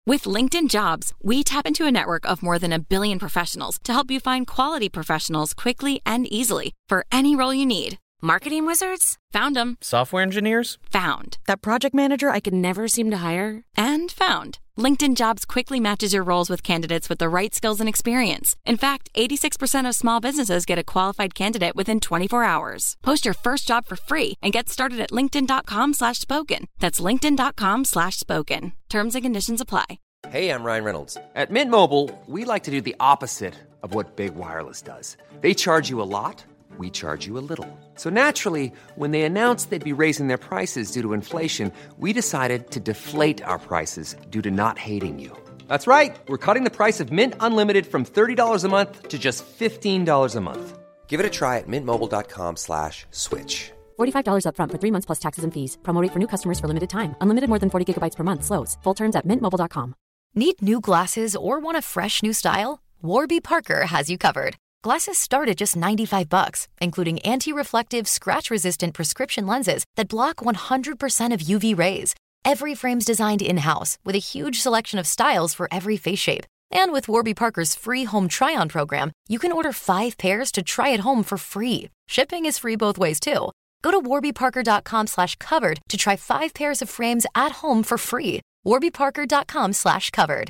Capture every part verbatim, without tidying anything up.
With LinkedIn Jobs, we tap into a network of more than a billion professionals to help you find quality professionals quickly and easily for any role you need. Marketing wizards? Found them. Software engineers? Found. That project manager I could never seem to hire? And found. LinkedIn Jobs quickly matches your roles with candidates with the right skills and experience. In fact, eighty-six percent of small businesses get a qualified candidate within twenty-four hours. Post your first job for free and get started at linkedin.com slash spoken. That's linkedin.com slash spoken. Terms and conditions apply. Hey, I'm Ryan Reynolds. At Mint Mobile, we like to do the opposite of what Big Wireless does. They charge you a lot. We charge you a little. So naturally, when they announced they'd be raising their prices due to inflation, we decided to deflate our prices due to not hating you. That's right. We're cutting the price of Mint Unlimited from thirty dollars a month to just fifteen dollars a month. Give it a try at mintmobile.com slash switch. forty-five dollars up front for three months plus taxes and fees. Promo rate for new customers for limited time. Unlimited more than forty gigabytes per month. Slows full terms at mint mobile dot com. Need new glasses or want a fresh new style? Warby Parker has you covered. Glasses start at just ninety-five bucks, including anti-reflective, scratch-resistant prescription lenses that block one hundred percent of U V rays. Every frame's designed in-house with a huge selection of styles for every face shape. And with Warby Parker's free home try-on program, you can order five pairs to try at home for free. Shipping is free both ways, too. Go to warbyparker.com slash covered to try five pairs of frames at home for free. warbyparker.com slash covered.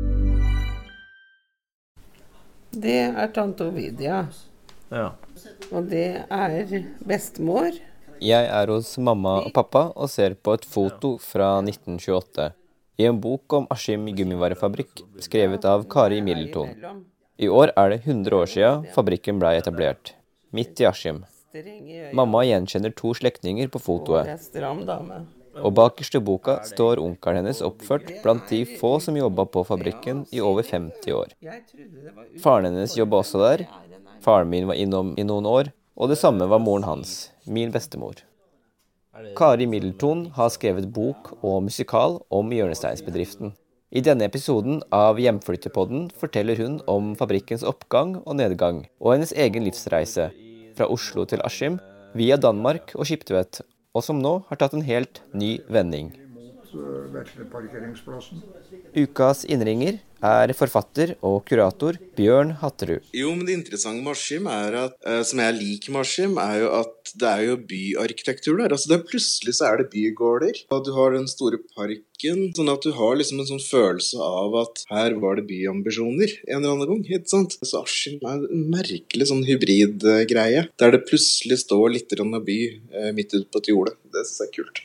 Det er tante Ovidia. Ja. Og det er bestemor. Jeg er hos mamma og pappa og ser på et foto fra nitten tjueåtte. I en bok om Askim gummivarefabrikk, skrevet av Kari Middleton. I år er det hundre år siden fabrikken ble etablert, midt i Askim. Mamma gjenkjenner to slektninger på fotoet. Og bakerst i boka står onkelen hennes oppført blant de få som jobbet på fabrikken i over femti år. Faren hennes jobbet også der, faren min var innom i noen år, og det samme var moren hans, min bestemor. Kari Middleton har skrevet bok og musikal om hjørnesteinsbedriften. I denne episoden av Hjemflyttepodden forteller hun om fabrikkens oppgang og nedgang, og hennes egen livsreise, fra Oslo til Askim, via Danmark og Skiptvet, og som nå har tatt en helt ny vending. Ukas innringer er forfatter og kurator Bjørn Hatterud. Jo, men det interessante med Askim er at, eh, som jeg liker med Askim, er jo at det er jo byarkitektur der. Altså det er plutselig så er det bygårder, og du har den store parken, sånn at du har liksom en sånn følelse av at her var det byambisjoner en eller annen gang, ikke sant? Så Askim er en merkelig sånn hybridgreie, der det plutselig står litt grann av by eh, midt ute på et jorde. Det synes jeg er kult.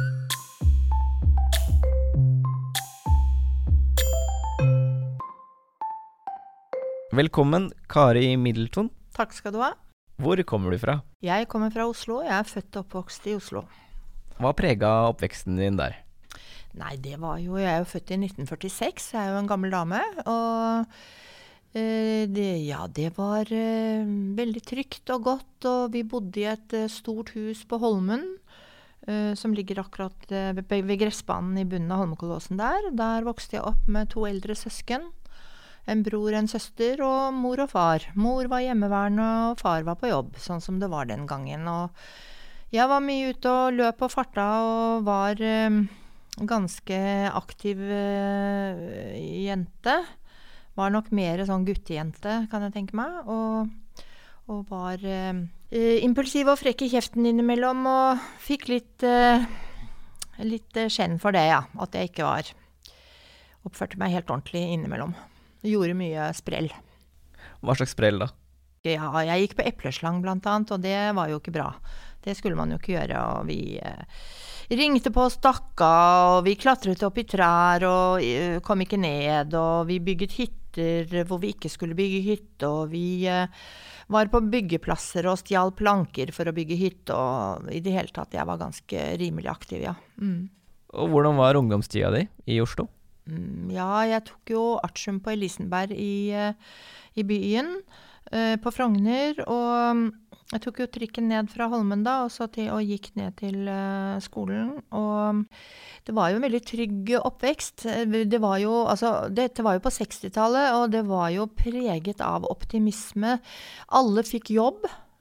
Velkommen, Kari Middleton. Takk skal du ha. Hvor kommer du fra? Jeg kommer fra Oslo. Jeg er født og oppvokst i Oslo. Hva preget oppveksten din der? Nei, det var jo, jeg er jo født i nitten førtiseks, jeg er jo en gammel dame, og eh, det, ja, det var eh, veldig trygt og godt, og vi bodde i et eh, stort hus på Holmen, eh, som ligger akkurat eh, ved, ved gressbanen i bunnen av Holmenkollåsen der. Der vokste jeg opp med to eldre søsken, en bror, en søster og mor og far. Mor var hjemmeværende og far var på jobb, sånn som det var den gangen, og jeg var mye ute og løp og farta og var eh, ganske aktiv uh, jente. Var nok mer sånn guttejente, kan jeg tenke meg. Og, og var uh, impulsiv og frekk i kjeften innimellom, og fikk litt, uh, litt uh, skjenn for det, ja. At jeg ikke var oppførte meg helt ordentlig innimellom. Gjorde mye sprell. Hva slags sprell da? Ja, jeg gikk på epleslang blant annet, og det var jo ikke bra. Det skulle man jo ikke gjøre, og vi... Uh, ringte på og stakka, og vi klatret opp i trær og uh, kom ikke ned, og vi bygget hytter hvor vi ikke skulle bygge hytte, og vi uh, var på byggeplasser og stjal planker for å bygge hytte, og i det hele tatt, jeg var ganske rimelig aktiv, ja. Mm. Og hvordan var ungdomstida di i Oslo? Mm, ja, jeg tok jo artium på Elisenberg i, uh, i byen, uh, på Frogner, og jeg tok jo trikken ned fra Holmen da, og, så til, og gikk ned til uh, skolen, og det var jo en veldig trygg oppvekst. Det var jo, altså, dette var jo på sekstitallet, og det var jo preget av optimisme. Alle fikk jobb,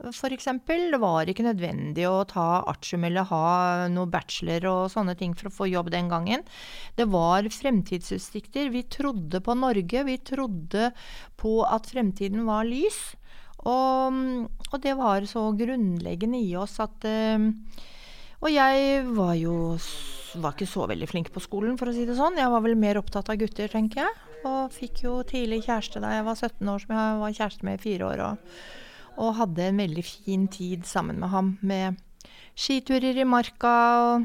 for eksempel. Det var ikke nødvendig å ta artium eller ha noe bachelor og sånne ting for å få jobb den gangen. Det var fremtidsutsikter. Vi trodde på Norge, vi trodde på at fremtiden var lys. Og, og det var så grunnleggende i oss at uh, Og jeg var jo var ikke så veldig flink på skolen, for å si det sånn. Jeg var vel mer opptatt av gutter, tenker jeg. Og fikk jo tidlig kjæreste da jeg var sytten år, som jeg var kjæreste med i fire år. Og, og hadde en veldig fin tid sammen med ham, med skiturer i marka,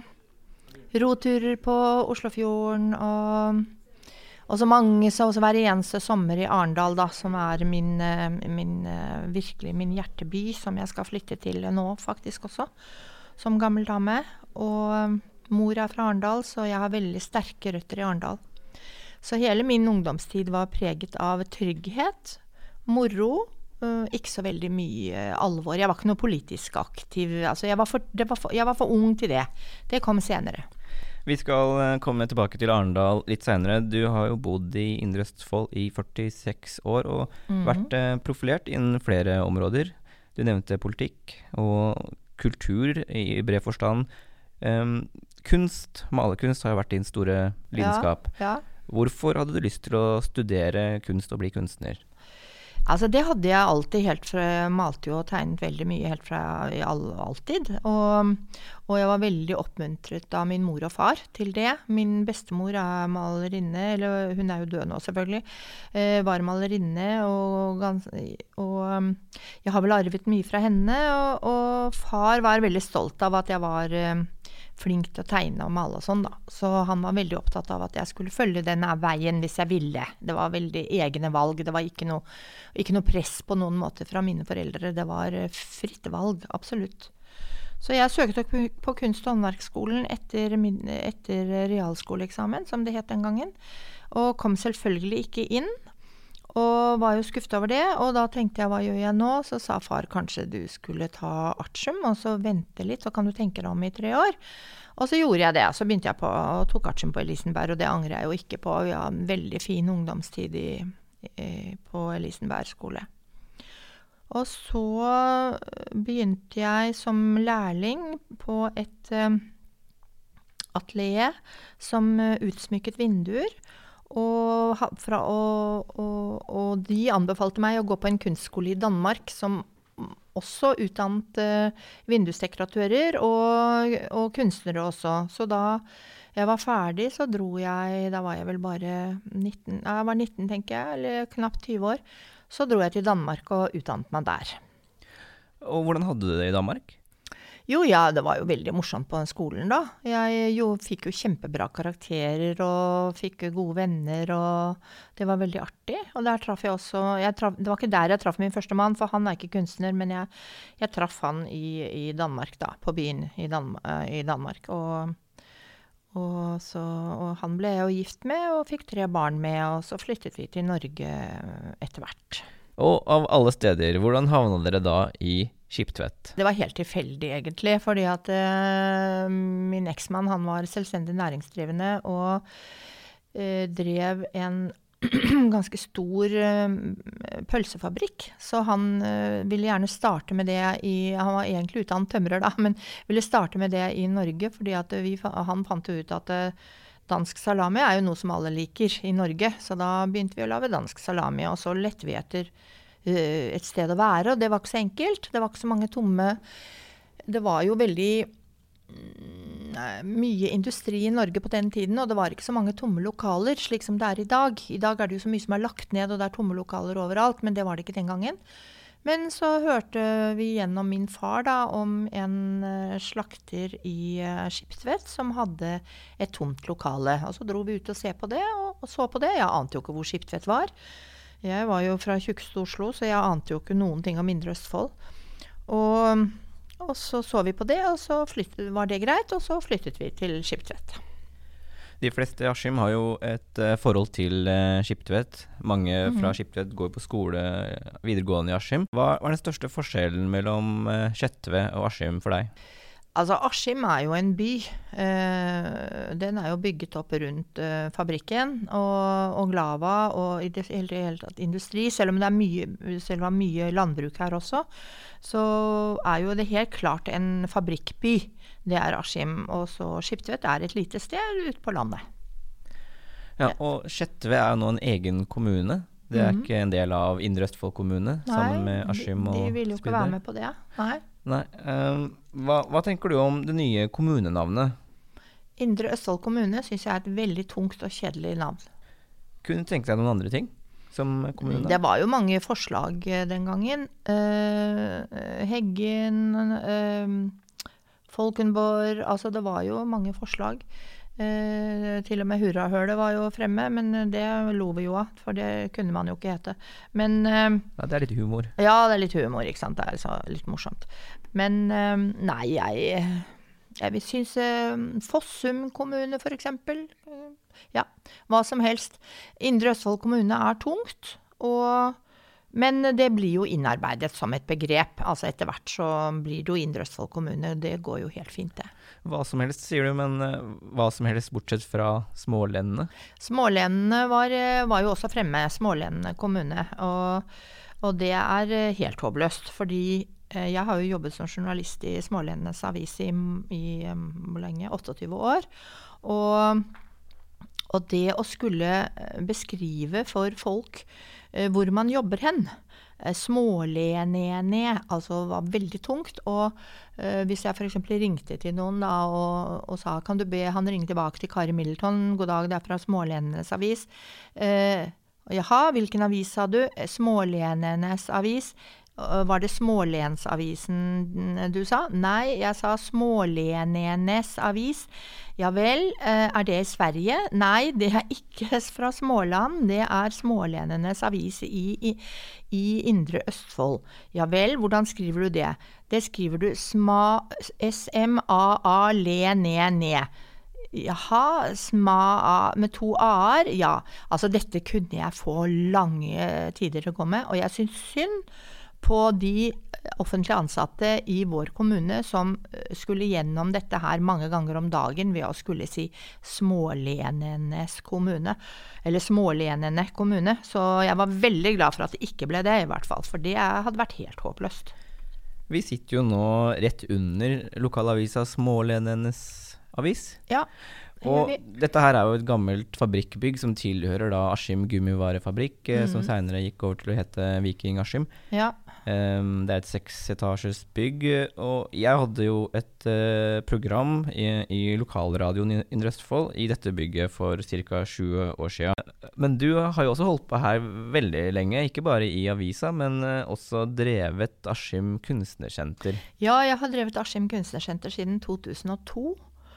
og roturer på Oslofjorden, og, og så mange, så også hver eneste sommer i Arendal, da, som er min, min, virkelig min hjerteby, som jeg skal flytte til nå faktisk også, som gammel dame. Og mor er fra Arendal, så jeg har veldig sterke røtter i Arendal. Så hele min ungdomstid var preget av trygghet, moro, uh, ikke så veldig mye alvor. Jeg var ikke noe politisk aktiv. Altså, jeg var for, det var for, jeg var for ung til det. Det kom senere. Vi skal komme tilbake til Arendal litt senere. Du har jo bodd i Indre Østfold i førtiseks år og mm-hmm. vært uh, profilert innen flere områder. Du nevnte politikk og kultur i bred forstand. Um, kunst, malerkunst har jo vært din store lidenskap. Ja, ja. Hvorfor hadde du lyst til å studere kunst og bli kunstner? Altså det hadde jeg alltid helt fra, jeg malte jo og tegnet veldig mye helt fra all, alltid. Og, og jeg var veldig oppmuntret av min mor og far til det. Min bestemor er malerinne, eller hun er jo død nå selvfølgelig, eh, var malerinne, og, gans, og jeg har vel arvet mye fra henne, og, og far var veldig stolt av at jeg var eh, flink til å tegne og male og sånn da. Så han var veldig opptatt av at jeg skulle følge denne veien hvis jeg ville. Det var veldig egne valg, det var ikke noe, ikke noe press på noen måte fra mine foreldre. Det var fritt valg, absolutt. Så jeg søkte på kunst- og håndverksskolen etter, min, etter realskoleeksamen, som det het den gangen, og kom selvfølgelig ikke inn. Og var jo skuffet over det, og da tenkte jeg, hva gjør jeg nå? Så sa far, kanskje du skulle ta artium, og så vente litt, så kan du tenke deg om i tre år. Og så gjorde jeg det, så begynte jeg på, og tok artium på Elisenberg, og det angrer jeg jo ikke på. Vi har en veldig fin ungdomstid i, i, på Elisenberg skole. Og så begynte jeg som lærling på et uh, atelier som utsmykket vinduer, Og, fra, og, og, og de anbefalte meg å gå på en kunstskole i Danmark som også utdannet uh, vindusdekoratører og, og kunstnere også. Så da jeg var ferdig, så dro jeg, da var jeg vel bare nitten, jeg var nitten tenker jeg, eller knapt tyve år, så dro jeg til Danmark og utdannet meg der. Og hvordan hadde du det i Danmark? Jo, ja, det var jo veldig morsomt på den skolen da. Jeg jo, fikk jo kjempebra karakterer og fikk gode venner, og det var veldig artig. Og der traff jeg også, jeg traff, det var ikke der jeg traff min første mann, for han er ikke kunstner, men jeg, jeg traff han i, i Danmark da, på byen i, Dan, i Danmark. Og, og, så, og han ble jeg jo gift med, og fikk tre barn med, og så flyttet vi til Norge etter hvert. Og av alle steder, hvordan havnet dere da i Skiptvet? Det var helt tilfeldig egentlig, fordi at uh, min eksmann, han var selvstendig næringsdrivende og uh, drev en ganske stor uh, pølsefabrikk. Så han uh, ville gjerne starte med det i, han var egentlig utdannet tømrer da, men ville starte med det i Norge, fordi at vi, han fant jo ut at uh, dansk salami er jo noe som alle liker i Norge, så da begynte vi å lage dansk salami, og så lette vi etter uh, et sted å være, og det var ikke så enkelt. Det var ikke så mange tomme. Det var jo veldig mm, mye industri i Norge på den tiden, og det var ikke så mange tomme lokaler, slik som det er i dag. I dag er det jo så mye som er lagt ned, og det er tomme lokaler overalt, men det var det ikke den gangen. Men så hørte vi gjennom min far da, om en uh, slakter i uh, Skiptvet som hadde et tomt lokale. Og så dro vi ut og se på det, og, og så på det. Jeg ante jo ikke hvor Skiptvet var. Jeg var jo fra tjukkeste Oslo, så jeg ante jo ikke noen ting om Indre Østfold. Og, og så så vi på det, og så flyttet, var det greit, og så flyttet vi til Skiptvet. De fleste i Askim har jo et uh, forhold til uh, Skiptvet. Mange mm-hmm. fra Skiptvet går på skole videregående i Askim. Hva er den største forskjellen mellom uh, Skjetve og Askim for deg? Altså, Askim er jo en by. Eh, den er jo bygget opp rundt eh, fabrikken og, og Glava og i det hele, hele tatt industri. Selv om det er mye, selv om det er mye landbruk her også, så er jo det helt klart en fabrikkby. Det er Askim, og så Skiptvet er et lite sted ute på landet. Ja, og Skjetve er jo nå en egen kommune. Det er mm-hmm. ikke en del av Indre Østfold kommune, Nei, sammen med Askim og Spydeberg. De vil jo ikke være med på det. Nei. Nei. Um, hva, hva tenker du om det nye kommunenavnet? Indre Østfold kommune synes jeg er et veldig tungt og kjedelig navn. Kunne du tenke deg noen andre ting som kommune? Det var jo mange forslag den gangen. Uh, Heggen, uh, Folkenborg, altså det var jo mange forslag. Uh, til og med Hurrahølet var jo fremme, men det lo vi jo av, for det kunne man jo ikke hete. Men, uh, ja, det er litt humor. Ja, det er litt humor, ikke sant? Det er så litt morsomt. Men uh, nei, jeg, jeg vil synes uh, Fossum kommune for eksempel, uh, ja, hva som helst. Indre Østfold kommune er tungt, og men det blir jo innarbeidet som et begrep. Altså etter hvert så blir det jo Indre Østfold kommune. Det går jo helt fint det. Hva som helst sier du, men hva som helst bortsett fra Smålenene? Smålenene var, var jo også fremme, Smålenene kommune. Og, og det er helt håpløst, fordi jeg har jo jobbet som journalist i Smålenenes avis i, i hvor lenge? åttiåtte år. Og, og det å skulle beskrive for folk hvor man jobber hen. Smålenene, altså var veldig tungt, og uh, hvis jeg for eksempel ringte til noen da, og, og sa, kan du be han ringe tilbake til Kari Middleton, god dag, det er fra Smålenenes avis. Uh, jaha, hvilken avis sa du? Smålenenes avis. Uh, var det Smålensavisen du sa? Nei, jeg sa Smålenenes avis. Ja vel, er det i Sverige? Nei, det er ikke fra Småland, det er Smålenenes avis i, i, i Indre Østfold. Ja vel, hvordan skriver du det? Det skriver du S M A A L-E-N-E. Jaha, sma med to a-er? Ja, altså dette kunne jeg få lange tider til å gå med, og jeg synes synd på de offentlige ansatte i vår kommune som skulle gjennom dette her mange ganger om dagen ved å skulle si Smålenenes kommune, eller Smålenene kommune. Så jeg var veldig glad for at det ikke ble det i hvert fall, for det hadde vært helt håpløst. Vi sitter jo nå rett under lokalavisa Smålenenes avis. Ja. Og dette her er jo et gammelt fabrikkbygg som tilhører da Askim gummivarefabrikk, mm. som senere gikk over til å hete Viking Askim. Ja. Um, det er et seksetasjes bygg, og jeg hadde jo et uh, program i, i lokalradioen i Indre Østfold i dette bygget for cirka tjue år siden. Men du har jo også holdt på her veldig lenge, ikke bare i avisa, men uh, også drevet Askim kunstnersenter. Ja, jeg har drevet Askim kunstnersenter siden to tusen og to.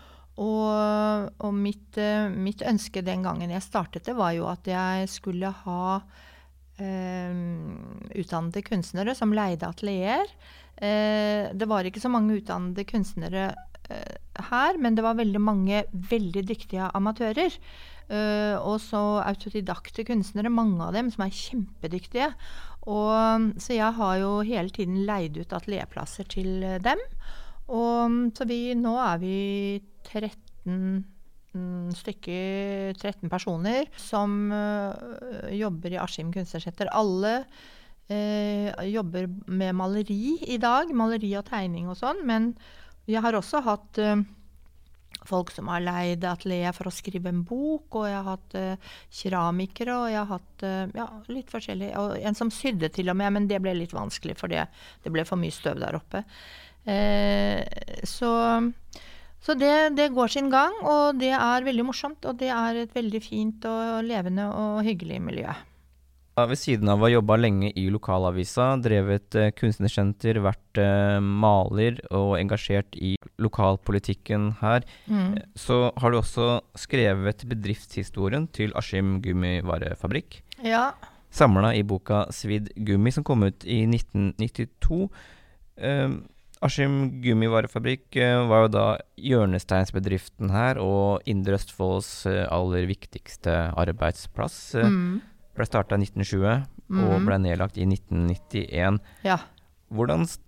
Og, og mitt, mitt ønske den gangen jeg startet det var jo at jeg skulle ha eh, utdannede kunstnere som leide atelier. Eh, det var ikke så mange utdannede kunstnere eh, her, men det var veldig mange veldig dyktige amatører. Eh, og så autodidakte kunstnere, mange av dem som er kjempedyktige. Og, så jeg har jo hele tiden leid ut atelierplasser til dem. Og så vi, nå er vi tretten stykker, tretten personer som uh, jobber i Askim kunstnersenter. Alle uh, jobber med maleri i dag, maleri og tegning og sånn, men jeg har også hatt uh, folk som har leid atelier for å skrive en bok, og jeg har hatt uh, keramikere, og jeg har hatt uh, ja, litt forskjellig, og en som sydde til og med, men det ble litt vanskelig, for det, det ble for mye støv der oppe. Eh, så så det, det går sin gang, og det er veldig morsomt, og det er et veldig fint og levende og hyggelig miljø. Ja, ved siden av å ha jobbet lenge i lokalavisa, drevet eh, kunstnersenter, vært eh, maler og engasjert i lokalpolitikken her, mm. eh, så har du også skrevet bedriftshistorien til Askim gummivarefabrikk. Ja. Samlet i boka Svidd gummi, som kom ut i nitten nittito. Eh, Askim gummivarefabrikk var jo da hjørnesteinsbedriften her, og Indre Østfolds aller viktigste arbeidsplass. Mm. Ble startet i nitten tjue, mm. og ble nedlagt i nitten nittien. Ja. Hvordan startet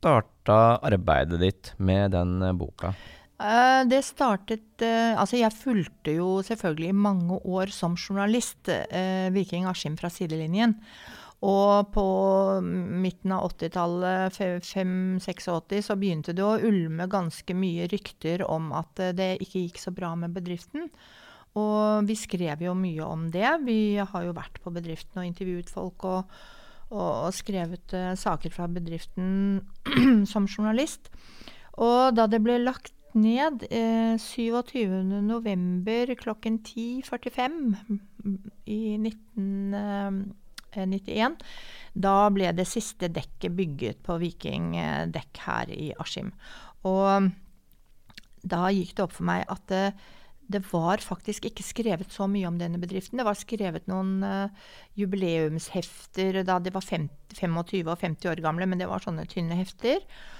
starta arbeidet ditt med den boka? Uh, det startet, uh, altså jeg fulgte jo selvfølgelig i mange år som journalist uh, Viking Askim fra sidelinjen. Og på midten av åttitallet, fem seksogåtti, så begynte det å ulme ganske mye rykter om at det ikke gikk så bra med bedriften. Og vi skrev jo mye om det. Vi har jo vært på bedriften og intervjuet folk og, og, og skrevet uh, saker fra bedriften som journalist. Og da det ble lagt ned eh, syvogtyvende november klokken ti førtifem i nitten nittien, da ble det siste dekket bygget på Viking dekk her i Askim. Og da gikk det opp for meg at det, det var faktisk ikke skrevet så mye om denne bedriften. Det var skrevet noen uh, jubileumshefter da de var femti, femogtyve og femti år gamle, men det var sånne tynne hefter.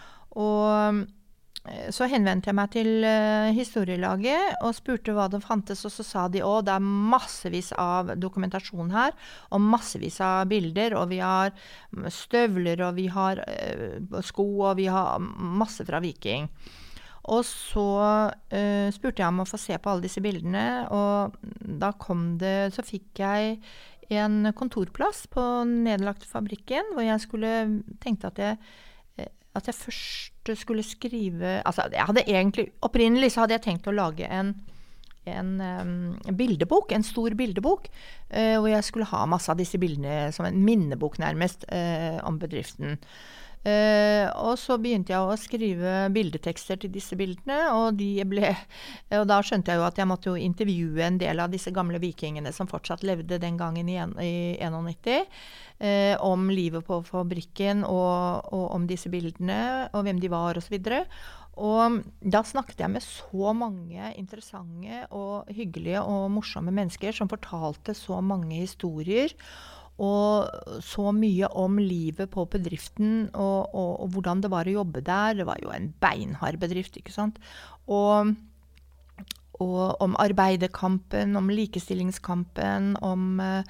Og så henvendte jeg meg til uh, historielaget og spurte hva det fantes, og så sa de, å, det er massevis av dokumentasjon her, og massevis av bilder, og vi har støvler, og vi har uh, sko, og vi har masse fra Viking. Og så uh, spurte jeg om å få se på alle disse bildene, og da kom det, så fikk jeg en kontorplass på nedlagte fabrikken, hvor jeg skulle, tenkte at jeg at jeg først skulle skrive, altså jeg hadde egentlig, opprinnelig så hadde jeg tenkt å lage en, en um, bildebok, en stor bildebok, uh, hvor jeg skulle ha masse av disse bildene som en minnebok nærmest uh, om bedriften. Uh, og så begynte jeg å skrive bildetekster til disse bildene, og, de ble, og da skjønte jeg jo at jeg måtte jo intervjue en del av disse gamle vikingene som fortsatt levde den gangen i, en, i nittien, uh, om livet på fabrikken og, og om disse bildene, og hvem de var og så videre. Og da snakket jeg med så mange interessante og hyggelige og morsomme mennesker som fortalte så mange historier, og så mye om livet på bedriften og, og, og hvordan det var å jobbe der. Det var jo en beinhard bedrift, ikke sant? Og, og om arbeiderkampen, om likestillingskampen, om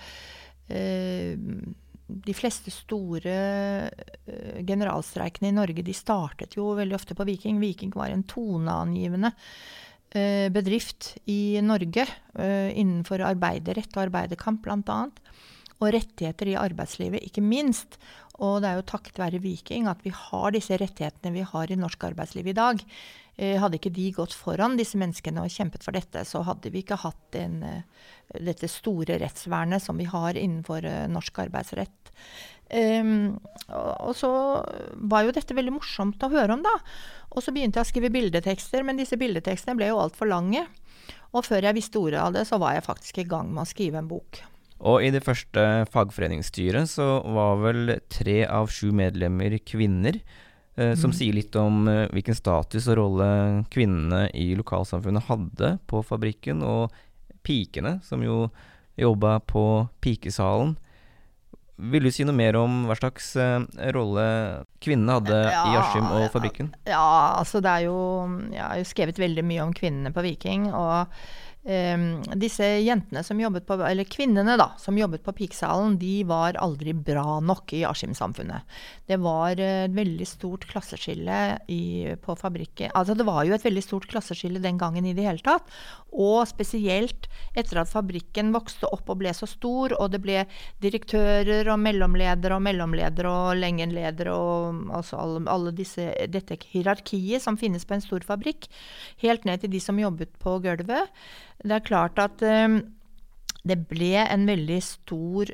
eh, de fleste store eh, generalstreikene i Norge, de startet jo veldig ofte på Viking. Viking var en toneangivende eh, bedrift i Norge eh, innenfor arbeiderrett og arbeiderkamp blant annet. Og rettigheter i arbeidslivet, ikke minst. Og det er jo takket være Viking at vi har disse rettighetene vi har i norsk arbeidsliv i dag. Eh, hadde ikke de gått foran disse menneskene og kjempet for dette, så hadde vi ikke hatt en, dette store rettsvernet som vi har innenfor uh, norsk arbeidsrett. Um, og, og så var jo dette veldig morsomt å høre om da. Og så begynte jeg å skrive bildetekster, men disse bildetekstene ble jo alt for lange. Og før jeg visste ordet av det, så var jeg faktisk i gang med å skrive en bok. Og i det første fagforeningsstyret så var vel tre av sju medlemmer kvinner, eh, som mm. sier litt om eh, hvilken status og rolle kvinnene i lokalsamfunnet hadde på fabrikken, og pikene som jo jobbet på pikesalen. Vil du si noe mer om hva slags eh, rolle kvinnene hadde ja, i Askim og fabrikken? Ja, ja, altså det er jo, jeg har jo skrevet veldig mye om kvinnene på Viking, og Um, disse jentene som jobbet på, eller kvinnene da, som jobbet på pikesalen, de var aldri bra nok i Askim-samfunnet. Det var et veldig stort klasseskille i, på fabrikken. Altså det var jo et veldig stort klasseskille den gangen i det hele tatt, og spesielt etter at fabrikken vokste opp og ble så stor, og det ble direktører og mellomledere og mellomledere og lengenledere og altså alle, alle disse, dette hierarkiet som finnes på en stor fabrikk, helt ned til de som jobbet på gulvet. Det er klart at um, det ble en veldig stor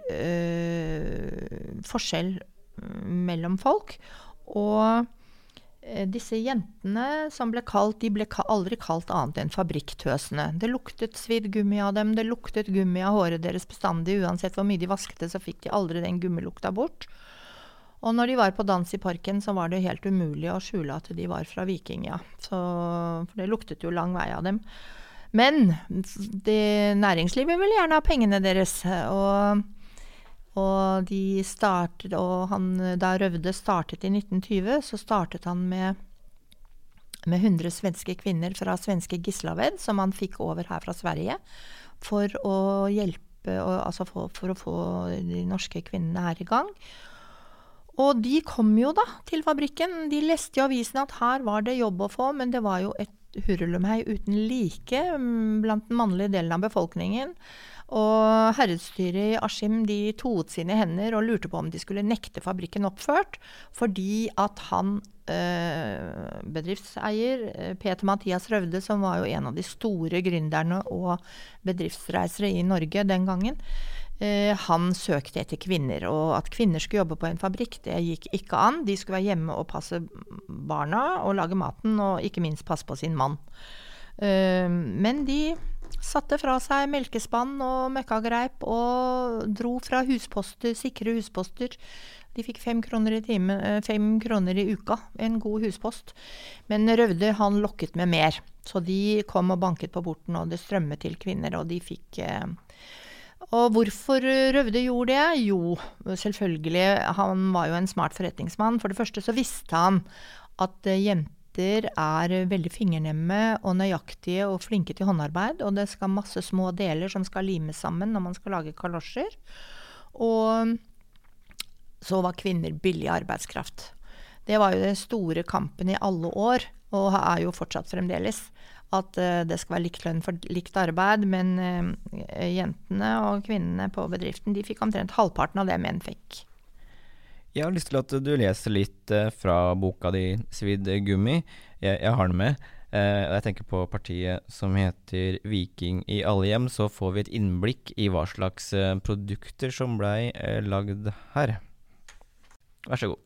uh, forskjell mellom folk, og uh, disse jentene som ble kalt, de ble ka- aldri kalt annet enn fabrikktøsene. Det luktet svidd gummi av dem, det luktet gummi av håret deres bestandig, uansett hvor mye de vasket det, så fikk de aldri den gummilukta bort. Og når de var på dans i parken, så var det helt umulig å skjule at de var fra Viking, ja. Så, for det luktet jo lang vei av dem. Men det, næringslivet vil gjerne ha pengene deres, og, og de startet, og han, da Røvde startet i nitten tjue, så startet han med, med hundre svenske kvinner fra svenske Gislaved, som han fikk over her fra Sverige, for å hjelpe, og, altså for, for å få de norske kvinnene her i gang. Og de kom jo da til fabrikken. De leste i avisen at her var det jobb å få, men det var jo et hurlumhei uten like blant den mannlige delen av befolkningen. Og herredsstyret i Askim, de toet sine hender og lurte på om de skulle nekte fabrikken oppført, fordi at han, eh, bedriftseier, Peter Mathias Røvde, som var jo en av de store gründerne og bedriftsreisere i Norge den gangen, eh, han søkte etter kvinner, og at kvinner skulle jobbe på en fabrikk, det gikk ikke an. De skulle være hjemme og passe barna og lage maten, og ikke minst passe på sin mann. Eh, men de satte fra seg melkespann og møkkagreip og dro fra husposter, sikre husposter. De fikk fem kroner i time, fem kroner i uka, en god huspost. Men Røvde, han lokket med mer. Så de kom og banket på porten, og det strømmet til kvinner, og de fikk... Eh, og hvorfor Røvde gjorde det? Jo, selvfølgelig, han var jo en smart forretningsmann. For det første så visste han at eh, jenter er veldig fingernemme og nøyaktige og flinke til håndarbeid, og det skal masse små deler som skal limes sammen når man skal lage kalosjer. Og så var kvinner billig arbeidskraft. Det var jo den store kampen i alle år, og er jo fortsatt fremdeles, at uh, det skal være likt lønn for likt arbeid, men uh, jentene og kvinnene på bedriften, de fikk omtrent halvparten av det menn fikk. Jeg har lyst til at du leser litt eh, fra boka di Svidd gummi. Jeg, jeg har den med. Eh, og jeg tenker på partiet som heter Viking i alle hjem, så får vi et innblikk i hva slags eh, produkter som ble eh, lagd her. Vær så god.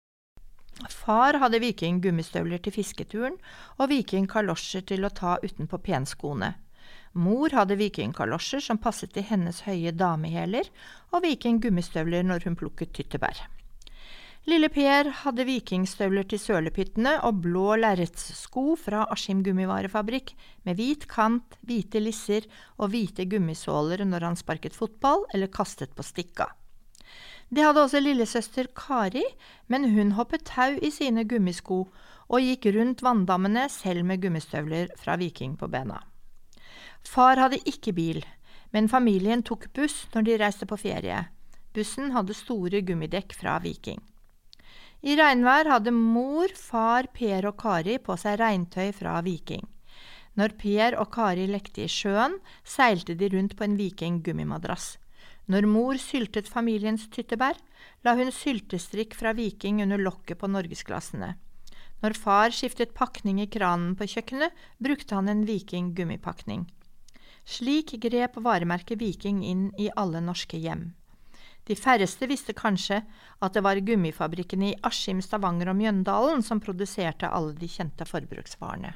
Far hadde Viking gummistøvler til fisketuren, og Viking kalosjer til å ta utenpå penskoene. Mor hadde Viking kalosjer som passet til hennes høye damehæler, og Viking gummistøvler når hun plukket tyttebær. Lille Per hadde vikingstøvler til sølepyttene og blå lerretssko fra Askim gummivarefabrikk med hvit kant, hvite lisser og hvite gummisåler når han sparket fotball eller kastet på stikka. Det hadde også lillesøster Kari, men hun hoppet tau i sine gummisko og gikk rundt vanndammene selv med gummistøvler fra Viking på bena. Far hadde ikke bil, men familien tok buss når de reiste på ferie. Bussen hadde store gummidekk fra Viking. I regnvær hadde mor, far, Per og Kari på seg regntøy fra Viking. Når Per og Kari lekte i sjøen, seilte de rundt på en Viking gummimadrass. Når mor syltet familiens tyttebær, la hun syltestrikk fra Viking under lokket på norgesglassene. Når far skiftet pakning i kranen på kjøkkenet, brukte han en Viking gummipakning. Slik grep varemerket Viking inn i alle norske hjem. De færreste visste kanskje at det var gummifabrikken i Askim, Stavanger og Mjøndalen som produserte alle de kjente forbruksvarene.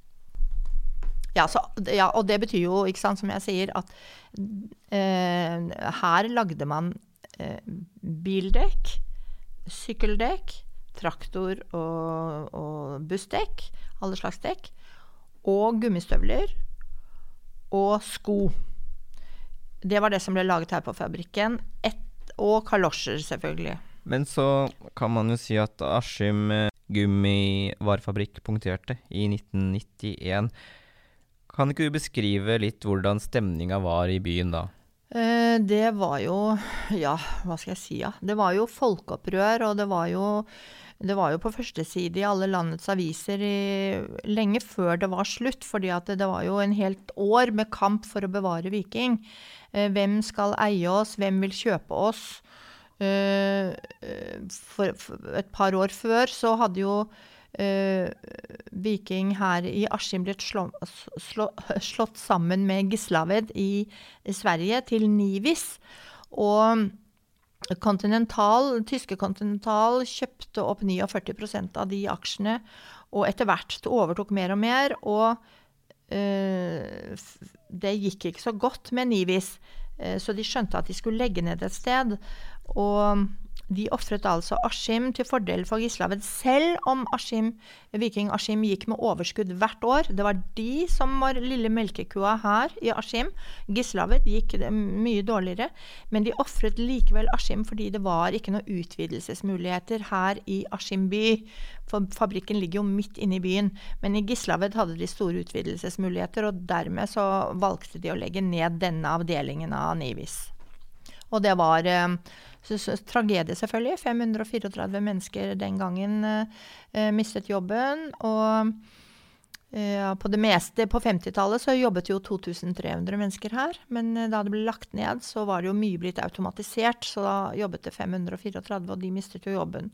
Ja, så, ja, og det betyr jo, ikke sant, som jeg sier, at eh, her lagde man eh, bildekk, sykkeldekk, traktor og, og bussdekk, alle slags dekk, og gummistøvler og sko. Det var det som ble laget her på fabrikken, et, og kalosjer selvfølgelig. Men så kan man jo si at Askim gummivarefabrikk punkterte i nitten nittien. Kan ikke du beskrive litt hvordan stemningen var i byen da? Eh, det var jo, ja, hva skal jeg si, ja. Det var jo folkeopprør, og det var jo, det var jo på første side i alle landets aviser i, lenge før det var slutt, fordi at det, det var jo en helt år med kamp for å bevare Viking. Eh, hvem skal eie oss? Hvem vil kjøpe oss? Eh, for, for et par år før så hadde jo Uh, Viking her i Askim blitt slå, slå, slått sammen med Gislaved i, i Sverige til Nivis, og Continental, tyske Continental kjøpte opp førtini prosent av de aksjene, og etter hvert overtok mer og mer, og uh, det gikk ikke så godt med Nivis, uh, så de skjønte at de skulle legge ned et sted, og de offret altså Askim til fordel for Gislaved, selv om Askim, Viking Askim gikk med overskudd hvert år. Det var de som var lille melkekua her i Askim. Gislaved gikk mye dårligere, men de offret likevel Askim fordi det var ikke noen utvidelsesmuligheter her i Askim by. For fabrikken ligger jo midt inne i byen, men i Gislaved hadde de store utvidelsesmuligheter, og dermed så valgte de å legge ned denne avdelingen av Nivis. Og det var Så, så, tragedie selvfølgelig. fem hundre tretifire mennesker den gangen eh, mistet jobben, og eh, på det meste på femtitallet så jobbet jo to tusen tre hundre mennesker her, men eh, da det ble lagt ned så var det jo mye blitt automatisert, så da jobbet det fem hundre tretifire, og de mistet jo jobben.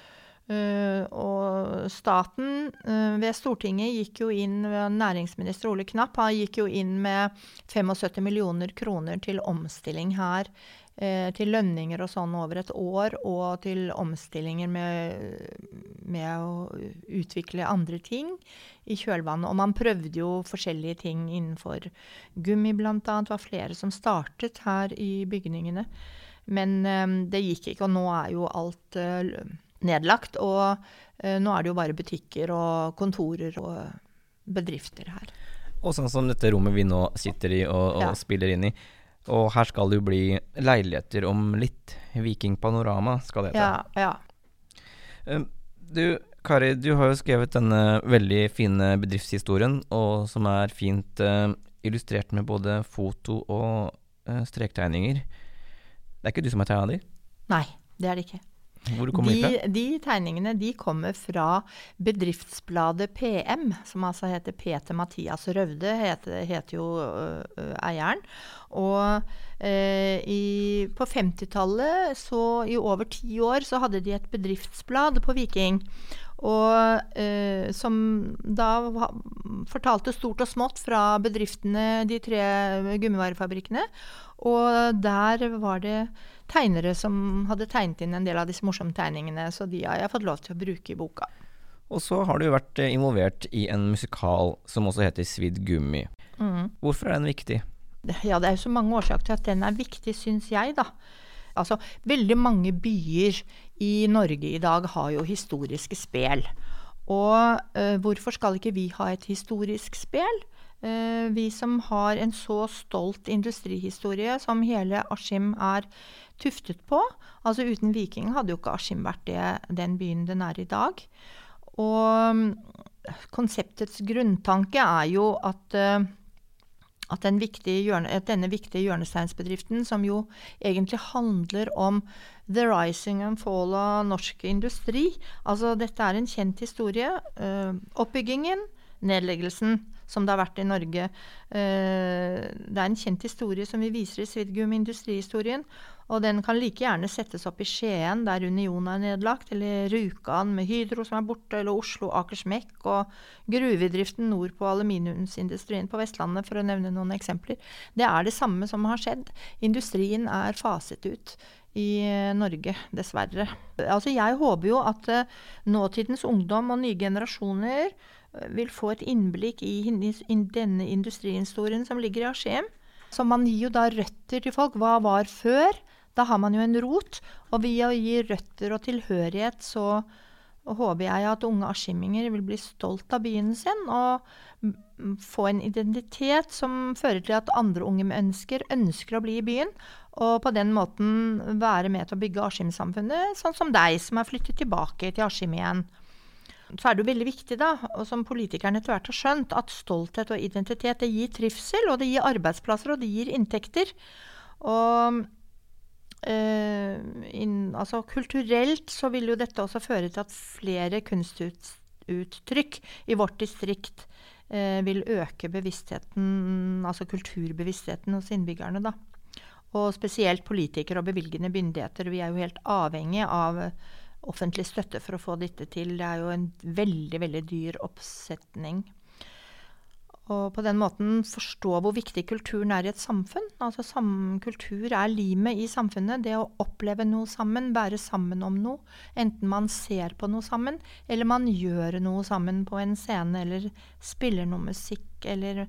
Uh, og staten uh, ved Stortinget gikk jo inn, næringsminister Ole Knapp, han gikk jo inn med syttifem millioner kroner til omstilling her, uh, til lønninger og sånn over et år, og til omstillinger med, med å utvikle andre ting i kjølvannet. Og man prøvde jo forskjellige ting innenfor gummi blant annet, det var flere som startet her i bygningene, men um, det gikk ikke, og nå er jo alt uh, nedlagt, og uh, nå er det jo bare butikker og kontorer og bedrifter her. Og sånn som dette rommet vi nå sitter i og, og ja. spiller inn i, og her skal det jo bli leiligheter om litt. Viking Panorama skal det hete. Ja, ja. Um, du, Kari, du har jo skrevet denne veldig fine bedriftshistorien, og som er fint uh, illustrert med både foto og uh, strektegninger. Det er ikke du som har tegnet de? Nei, det er det ikke. Hvor kommer de, de fra? De tegningene de kommer fra bedriftsbladet P M, som altså heter Peter Mathias Røvde, heter, heter jo ø, eieren. Og ø, i, på femtitallet, så i over ti år, så hadde de et bedriftsblad på Viking. Og eh, som da fortalte stort og smått fra bedriftene, de tre gummivarefabrikkene, og der var det tegnere som hadde tegnet inn en del av disse morsomme tegningene, så de har jeg fått lov til å bruke i boka. Og så har du vært involvert i en musikal som også heter Svidd Gummi. Mm. Hvorfor er den viktig? Ja, det er jo så mange årsaker til at den er viktig, synes jeg da. Altså, veldig mange byer i Norge i dag har jo historiske spel. Og uh, hvorfor skal ikke vi ha et historisk spel? Uh, vi som har en så stolt industrihistorie som hele Askim er tuftet på. Altså uten Viking hadde jo ikke Askim vært det, den byen den er i dag. Og um, konseptets grunntanke er jo at uh, At, den viktige hjørne, at denne viktige hjørnesteinsbedriften, som jo egentlig handler om the rising and fall av norsk industri, altså dette er en kjent historie, uh, oppbyggingen, nedleggelsen, som det har vært i Norge. Uh, det er en kjent historie som vi viser i Svidd Gummi industrihistorien, og den kan like gjerne settes opp i Skien, der Union er nedlagt, eller Rjukan med Hydro som er borte, eller Oslo, Akersmek, og gruvedriften nord på aluminiumsindustrien på Vestlandet, for å nevne noen eksempler. Det er det samme som har skjedd. Industrien er faset ut i Norge, dessverre. Altså, jeg håper jo at uh, nåtidens ungdom og nye generasjoner uh, vil få et innblikk i, i, i denne industrihistorien som ligger i Askim. Så man gir jo da røtter til folk. Hva var før? Da har man jo en rot, og ved å gi røtter og tilhørighet, så håper jeg at unge askiminger vil bli stolt av byen sin, og få en identitet som fører til at andre unge mennesker ønsker å bli i byen, og på den måten være med til å bygge Askim-samfunnet, sånn som deg som har flyttet tilbake til Askim igjen. Så er det jo veldig viktig da, og som politikerne etter hvert har skjønt, at stolthet og identitet, det gir trivsel, og det gir arbeidsplasser, og det gir inntekter. Og Uh, in, altså kulturelt så vil jo dette også føre til at flere kunstuttrykk i vårt distrikt uh, vil øke bevisstheten, altså kulturbevisstheten hos innbyggerne da. Og spesielt politikere og bevilgende myndigheter, vi er jo helt avhengige av offentlig støtte for å få dette til. Det er jo en veldig, veldig dyr oppsetning. Og på den måten forstå hvor viktig kulturen er i et samfunn. Altså sam- kultur er limet i samfunnet. Det å oppleve noe sammen, være sammen om noe. Enten man ser på noe sammen, eller man gjør noe sammen på en scene, eller spiller noe musikk, eller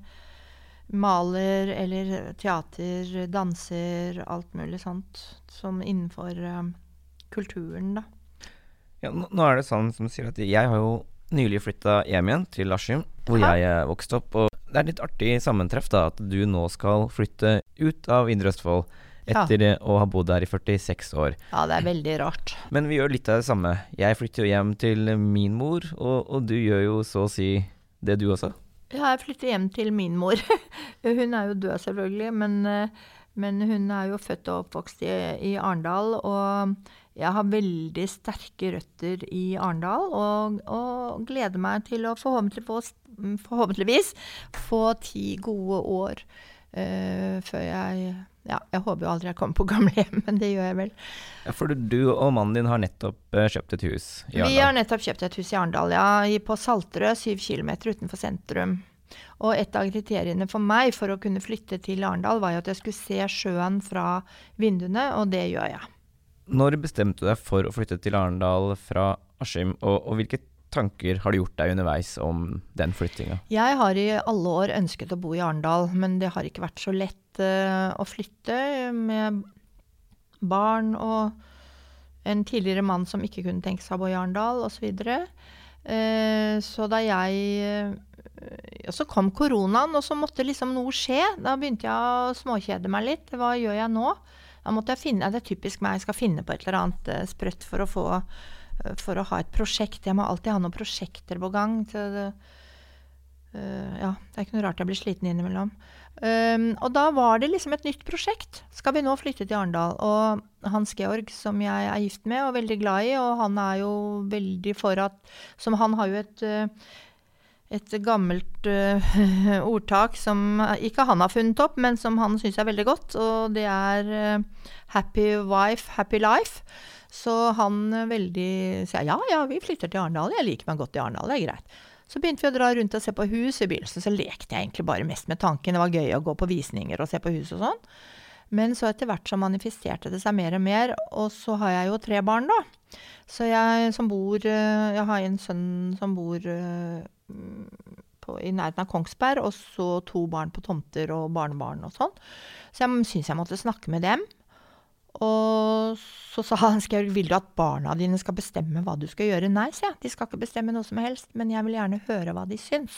maler, eller teater, danser, alt mulig sånt, som innenfor uh, kulturen da. Ja, nå, nå er det sånn som du sier at jeg har jo nylig flyttet hjem igjen til Askim, hvor jeg er vokst opp, og det er litt artig sammentreff da, at du nå skal flytte ut av Indre Østfold etter ja. å ha bodd der i førtiseks år. Ja, det er veldig rart. Men vi gjør litt av det samme. Jeg flytter jo hjem til min mor, og, og du gjør jo så å si det du også. Ja, jeg flytter hjem til min mor. Hun er jo død selvfølgelig, men uh, Men hun er jo født og oppvokst i, i Arendal, og jeg har veldig sterke røtter i Arendal, og, og gleder meg til å forhåpentligvis, forhåpentligvis få ti gode år uh, før jeg, ja, jeg håper jo aldri jeg kommer på gamlehjem, men det gjør jeg vel. Ja, for du og mannen din har nettopp uh, kjøpt et hus i Arendal. Vi har nettopp kjøpt et hus i Arendal, ja, på Salterød, syv kilometer utenfor sentrum. Og et av kriteriene for meg for å kunne flytte til Arendal var jo at jeg skulle se sjøen fra vinduene, og det gjør jeg. Når bestemte du deg for å flytte til Arendal fra Askim, og, og hvilke tanker har du gjort deg underveis om den flyttingen? Jeg har i alle år ønsket å bo i Arendal, men det har ikke vært så lett uh, å flytte med barn og en tidligere mann som ikke kunne tenke seg å bo i Arendal, og så videre. Uh, så da jeg... Og så kom koronaen, og så måtte liksom noe skje. Da begynte jeg å småkjede meg litt. Hva gjør jeg nå? Da måtte jeg finne, det er typisk meg, jeg skal finne på et eller annet uh, sprøtt for å få, uh, for å ha et prosjekt. Jeg må alltid ha noen prosjekter på gang. Til det, uh, ja, det er ikke noe rart jeg blir sliten innimellom. Um, og da var det liksom et nytt prosjekt. Skal vi nå flytte til Arendal? Og Hans Georg, som jeg er gift med og veldig glad i, og han er jo veldig for at, som han har jo et... Uh, et gammelt uh, ordtak som ikke han har funnet opp, men som han synes er veldig godt, og det er uh, happy wife, happy life. Så han uh, veldig sier, ja, ja, vi flytter til Arendal, jeg liker meg godt i Arendal, det er greit. Så begynte vi å dra rundt og se på hus, i begynnelsen så lekte jeg egentlig bare mest med tanken, det var gøy å gå på visninger og se på hus og sånn. Men så etter hvert så manifesterte det seg mer og mer, og så har jeg jo tre barn da. Så jeg som bor, uh, jeg har en sønn som bor... Uh, På, i nærheten av Kongsberg, og så to barn på tomter og barnebarn og sånn. Så jeg synes jeg måtte snakke med dem. Og så sa Hans Georg, vil du at barna dine skal bestemme hva du skal gjøre? Nei, sier jeg. De skal ikke bestemme noe som helst, men jeg vil gjerne høre hva de syns.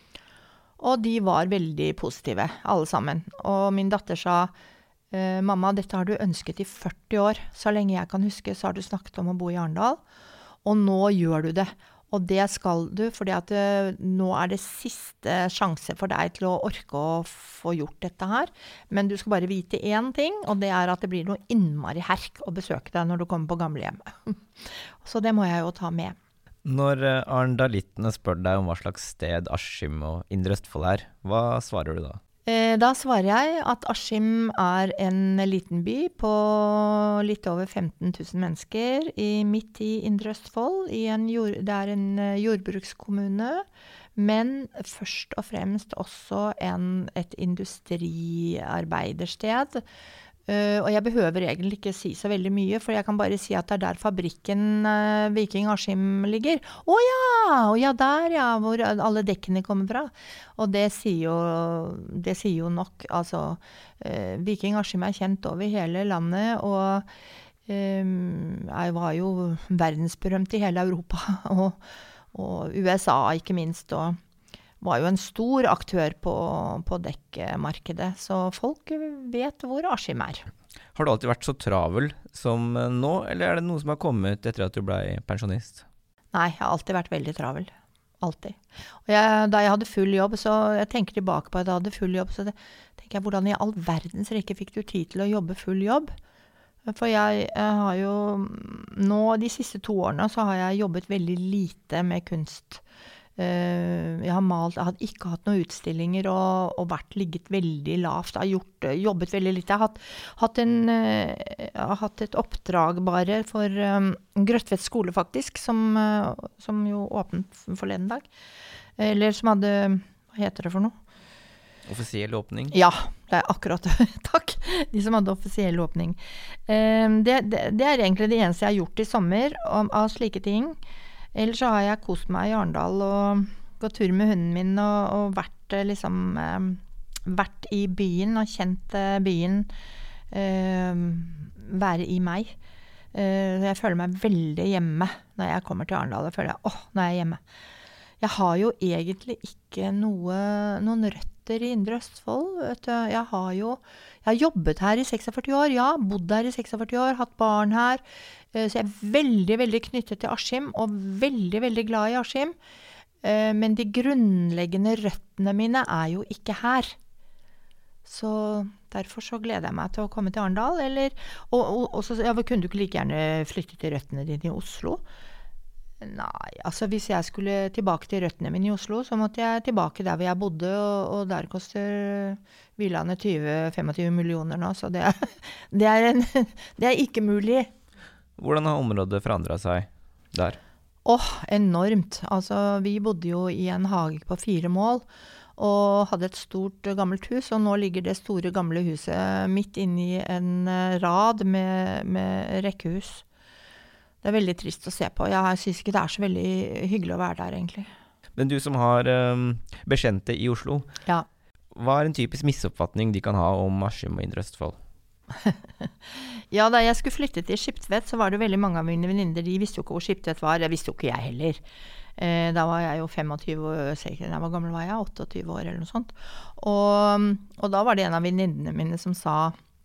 Og de var veldig positive, alle sammen. Og min datter sa, mamma, dette har du ønsket i førti år. Så lenge jeg kan huske, så har du snakket om å bo i Arendal. Og nå gjør du det. Og det skal du, fordi at uh, nå er det siste sjanse for deg til å orke å få gjort dette her. Men du skal bare vite én ting, og det er at det blir noe innmari herk å besøke deg når du kommer på gamlehjem. Så det må jeg jo ta med. Når uh, arendalittene spør deg om hva slags sted Askim og Indre Østfold er, hva svarer du da? Eh, da svarer jeg at Askim er en liten by på litt over femten tusen mennesker i midt i Indre Østfold. I en jord, det er en jordbrukskommune, men først og fremst også en, et industriarbeidersted. Uh, og jeg behøver egentlig ikke si så veldig mye, for jeg kan bare si at det er der fabrikken uh, Viking Askim ligger. Å ja! Å ja, der ja, hvor alle dekkene kommer fra. Og det sier jo, det sier jo nok. Altså, uh, Viking Askim er kjent over hele landet, og um, jeg var jo verdensberømt i hele Europa, og, og U S A ikke minst, og var jo en stor aktør på, på dekkmarkedet, så folk vet hvor Askim er. Har du alltid vært så travel som nå, eller er det noe som har kommet etter at du ble pensjonist? Nei, jeg har alltid vært veldig travel. Alltid. Og jeg, da jeg hadde full jobb, så jeg tenker tilbake på at jeg hadde full jobb, så det, tenker jeg, hvordan i all verdens rekke fikk du tid til å jobbe full jobb? For jeg, jeg har jo, nå de siste to årene så har jeg jobbet veldig lite med kunst. Uh, jeg har malt, jeg har ikke hatt noen utstillinger og, og vært ligget veldig lavt. Jeg har gjort, jobbet veldig lite. Jeg har hatt, hatt, en, uh, jeg har hatt et oppdrag bare for um, Grøtvedt skole faktisk, som, uh, som jo åpnet forleden dag. Eller som hadde, hva heter det for noe? Offisiell åpning? Ja, det er akkurat det. Takk. De som hadde offisiell åpning. Uh, det, det, det er egentlig det eneste jeg har gjort i sommer om, av slike ting. Ellers så har jeg kost meg i Arendal og gått tur med hunden min og, og vært, liksom, eh, vært i byen og kjent eh, byen eh, være i meg. Eh, jeg føler meg veldig hjemme når jeg kommer til Arendal. Jeg føler jeg, åh, nå er jeg hjemme. Jeg har jo egentlig ikke noe, noen røtter i Indre Østfold. Vet du. Jeg har jo jeg har jobbet her i førtiseks år, ja, bodd her i førtiseks år, hatt barn her. Så jeg er veldig, veldig knyttet til Askim, og veldig, veldig glad i Askim. Men de grunnleggende røttene mine er jo ikke her. Så derfor så gleder jeg meg til å komme til Arendal, eller, og, og, og så, ja, kunne du ikke like gjerne flytte til røttene dine i Oslo? Nei, altså hvis jeg skulle tilbake til røttene mine i Oslo, så måtte jeg tilbake der hvor jeg bodde, og, og der koster villaene tjue til tjuefem millioner nå, så det er, det er, en, det er ikke mulig. Hvordan har området forandret seg der? Åh, oh, enormt. Altså, vi bodde jo i en hage på fire mål, og hadde et stort gammelt hus, og nå ligger det store gamle huset midt inne i en rad med, med rekkehus. Det er veldig trist å se på. Jeg synes ikke det er så veldig hyggelig å være der, egentlig. Men du som har um, bekjente i Oslo, ja. Hva er en typisk misoppfatning de kan ha om Askim og Indre Østfold? Ja, da jeg skulle flytte til Skiptvet, så var det veldig mange av mine venninner, de visste jo ikke hvor Skiptvet var, det visste jo ikke jeg heller. Eh, da var jeg jo tjuefem år, sikkert, jeg var gammel var jeg, tjueåtte år eller noe sånt. Og, og da var det en av venninnene mine som sa,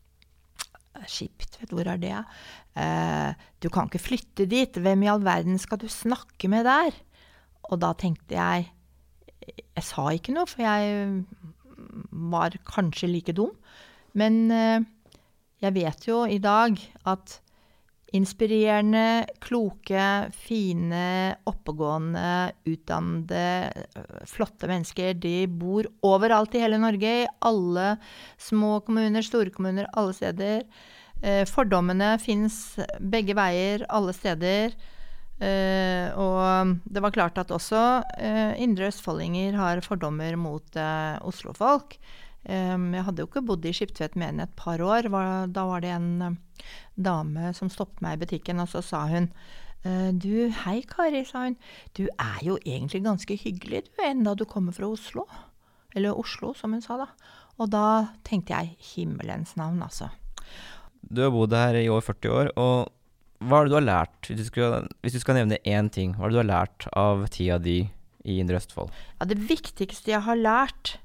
Skiptvet, hvor er det? Eh, du kan ikke flytte dit, hvem i all verden skal du snakke med der? Og da tenkte jeg, jeg sa ikke noe, for jeg var kanskje like dum, men eh, jeg vet jo i dag at inspirerende, kloke, fine, oppegående, utdannede, flotte mennesker, de bor overalt i hele Norge, i alle små kommuner, store kommuner, alle steder. Eh, fordommene finnes begge veier, alle steder. Eh, og det var klart at også eh, indre østfoldinger har fordommer mot eh, Oslo-folk. Um, jeg hadde jo ikke bodd i Skiptvet mer enn et par år. Da var det en um, dame som stoppet meg i butikken, og så sa hun, du, hei Kari, sa hun, du er jo egentlig ganske hyggelig, du, enda du kommer fra Oslo. Eller Oslo, som hun sa da. Og da tenkte jeg, himmelens navn, altså. Du har bodd her i over førti år, og hva er det du har lært, hvis du skal, hvis du skal nevne én ting, hva er det du har lært av tida di i Indre Østfold? Ja, det viktigste jeg har lært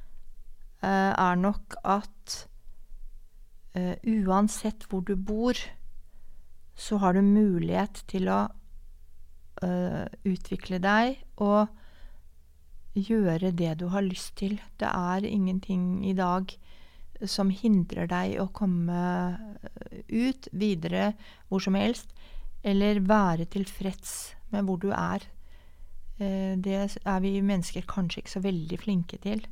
er nok at uh, uansett hvor du bor, så har du mulighet til å uh, utvikle deg og gjøre det du har lyst til. Det er ingenting i dag som hindrer deg å komme ut, videre, hvor som helst, eller være tilfreds med hvor du er. Uh, det er vi mennesker kanskje ikke så veldig flinke til.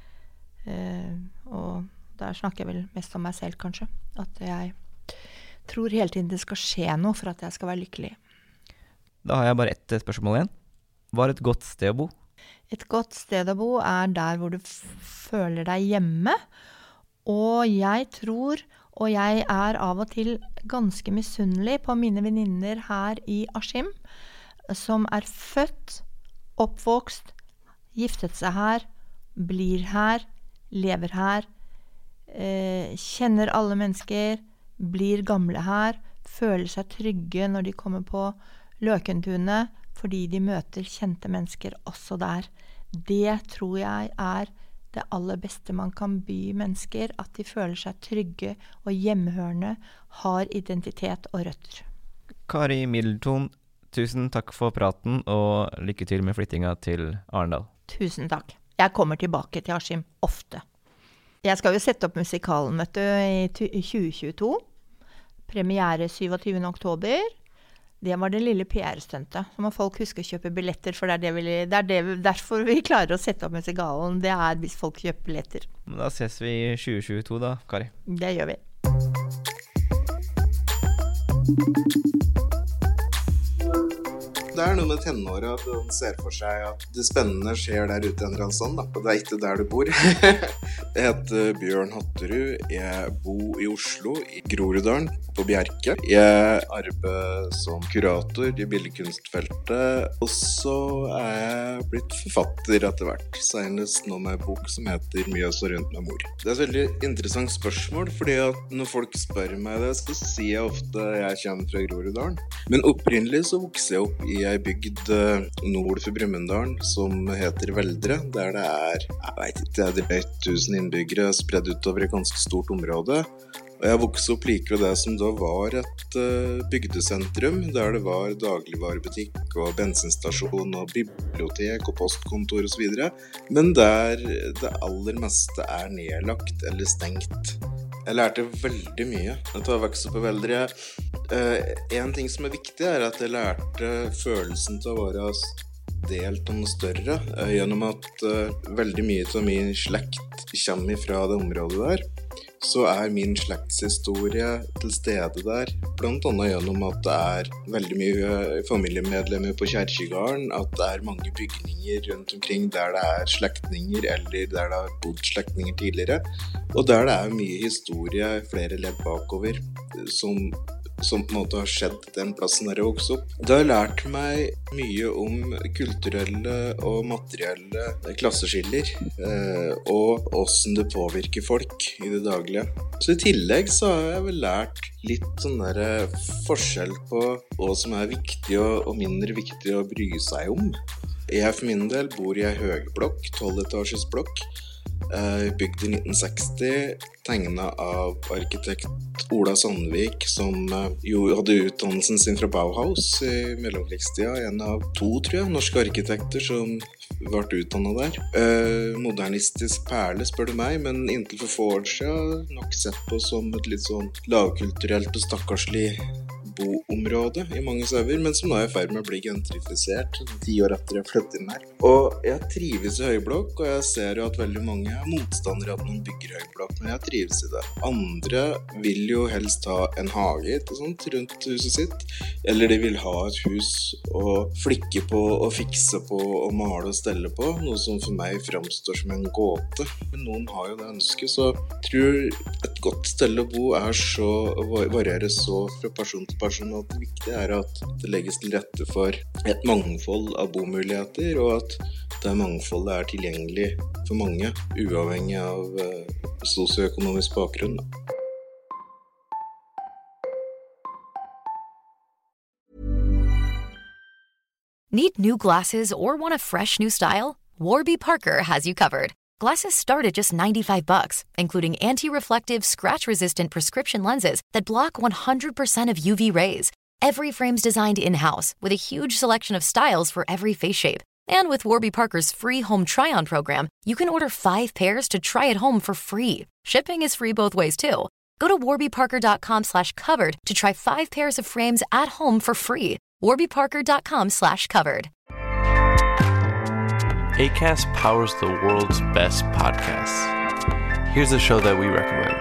Uh, og der snakker jeg vel mest om meg selv kanskje, at jeg tror hele tiden det skal skje noe for at jeg skal være lykkelig. Da har jeg bare ett spørsmål igjen. Hva er et godt sted å bo? Et godt sted å bo er der hvor du f- føler deg hjemme, og jeg tror, og jeg er av og til ganske misunnelig på mine venninner her i Askim, som er født, oppvokst, giftet seg her, blir her, lever her, eh, kjenner alle mennesker, blir gamle her, føler seg trygge når de kommer på Løkentunet, fordi de møter kjente mennesker også der. Det tror jeg er det aller beste man kan by mennesker, at de føler seg trygge og hjemmehørende, har identitet og røtter. Kari Middleton, tusen takk for praten, og lykke til med flyttinga til Arendal. Tusen takk. Jeg kommer tilbake til Askim ofte. Jeg skal jo sette opp musikalen, vet du, i tjue tjueto. Premiere syvogtyvende oktober. Det var det lille P R-stuntet. Så må folk huske å kjøpe billetter, for det er, det vi, det er det, derfor vi klarer å sette opp musikalen. Det er hvis folk kjøper billetter. Da ses vi i tjue tjueto da, Kari. Det gjør vi. Det er noe med tenåret at man ser for seg at det spennende skjer der ute en eller annen sted, da. Og det er ikke der du bor. Jeg heter Bjørn Hatterud. Jeg bor i Oslo, i Groruddalen, på Bjerke. Jeg arbeider som kurator i billedkunstfeltet. Og så er jeg blitt forfatter etter hvert. Senest nå med en bok som heter Mjøs og rundt med mor. Det er et veldig interessant spørsmål, fordi at når folk spør meg det, så sier jeg ofte jeg kommer fra Groruddalen. Men opprinnelig så vokser jeg opp i ei bygd nord for Brumunddal som heter Veldre, der det er, jeg vet ikke, det er tusen innbyggere spredd utover et ganske stort område. Og jeg vokste opp like ved det som da var et uh, bygdesentrum, der det var dagligvarebutikk og bensinstasjon og bibliotek og postkontor og så videre, men der det aller meste er nedlagt eller stengt. Jeg lærte veldig mye etter å vokse opp i Veldre. Uh, en ting som er viktig er at jeg lærte følelsen til å være delt av noe større, uh, gjennom at uh, veldig mye av min slekt kommer fra det området der. Så er min slektshistorie til stede der, blant annet gjennom at det er veldig mye familiemedlemmer på kjerkegården, at det er mange bygninger rundt omkring der det er slektninger eller der det har bodd slektninger tidligere, og der det er mye historie, flere ledd bakover, som som på en måte har skjedd den plassen der jeg vokste opp. Det har lært meg mye om kulturelle og materielle klasseskiller, eh, og hvordan det påvirker folk i det daglige. Så i tillegg så har jeg vel lært litt sånn der forskjell på hva som er viktig og, og mindre viktig å bry seg om. Jeg for min del bor i en høgblokk, tolv-etasjes blokk, bygd i nitten seksti, tegnet av arkitekt Ola Sandvik, som jo hadde utdannelsen sin fra Bauhaus i mellomkrigstida, en av to, tror jeg, norske arkitekter som ble utdannet der. Eh, modernistisk perle, spør du meg, men inntil for få år siden nok sett på som et litt sånn lavkulturelt og stakkarslig boområde i mange sauer, men som nå er i ferd med å bli gentrifisert ti år etter jeg flyttet inn her. Og jeg trives i høyblokk, og jeg ser jo at veldig mange er motstandere at man bygger høyblokk, men jeg trives i det. Andre vil jo helst ha en hage og sånt rundt huset sitt, eller de vil ha et hus å flikke på og fikse på og male og stelle på, noe som for meg fremstår som en gåte. Men noen har jo det ønsket, så jeg tror et godt sted å bo er så, varierer så fra person til person, at det viktige er at det legges til rette for et mangfold av bomuligheter, og at det mangfoldet er tilgjengelig for mange, uavhengig av uh, sosioøkonomisk bakgrunn. Need new glasses or want a fresh new style? Warby Parker has you covered. Glasses start at just ninety-five bucks, including anti-reflective, scratch-resistant prescription lenses that block one hundred percent of U V rays. Every frame's designed in-house, with a huge selection of styles for every face shape. And with Warby Parker's free home try-on program, you can order five pairs to try at home for free. Shipping is free both ways, too. Go to warbyparker.com slash covered to try five pairs of frames at home for free. warbyparker.com slash covered. Acast powers the world's best podcasts. Here's a show that we recommend.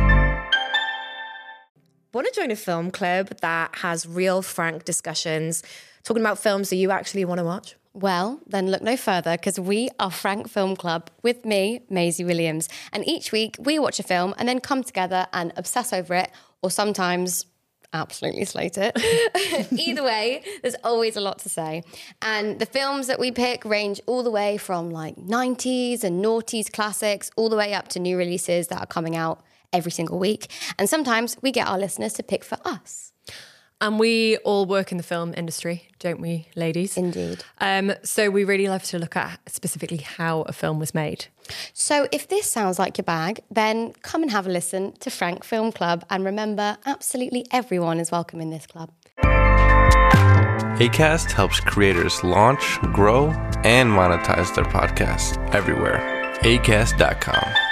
Want to join a film club that has real, frank discussions, talking about films that you actually want to watch? Well, then look no further, because we are Frank Film Club with me, Maisie Williams. And each week we watch a film and then come together and obsess over it, or sometimes absolutely slate it. Either way, there's always a lot to say. And the films that we pick range all the way from like nineties and noughties classics all the way up to new releases that are coming out every single week. And sometimes we get our listeners to pick for us. And we all work in the film industry, don't we, ladies? Indeed. Um, so we really love to look at specifically how a film was made. So if this sounds like your bag, then come and have a listen to Frank Film Club. And remember, absolutely everyone is welcome in this club. Acast helps creators launch, grow, and monetize their podcasts everywhere. acast dot com.